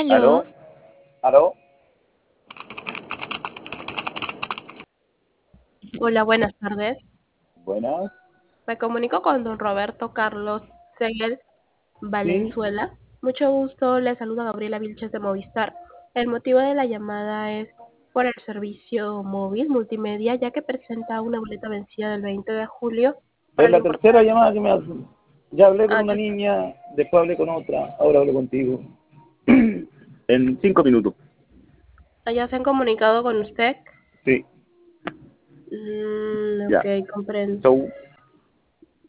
¿Aló? Aló, ¿Aló? Hola, buenas tardes. Buenas. Me comunico con don Roberto Carlos Seguel Sí, Valenzuela. Mucho gusto, le saluda Gabriela Vilches de Movistar. El motivo de la llamada es por el servicio móvil multimedia, ya que presenta una boleta vencida del 20 de julio para es el la importe. tercera llamada que me hacen. Ya hablé con Ah, una niña, después hablé con otra, ahora hablo contigo. En 5 minutos. ya se han comunicado con usted. Sí, Ok, ya. comprendo. Chau.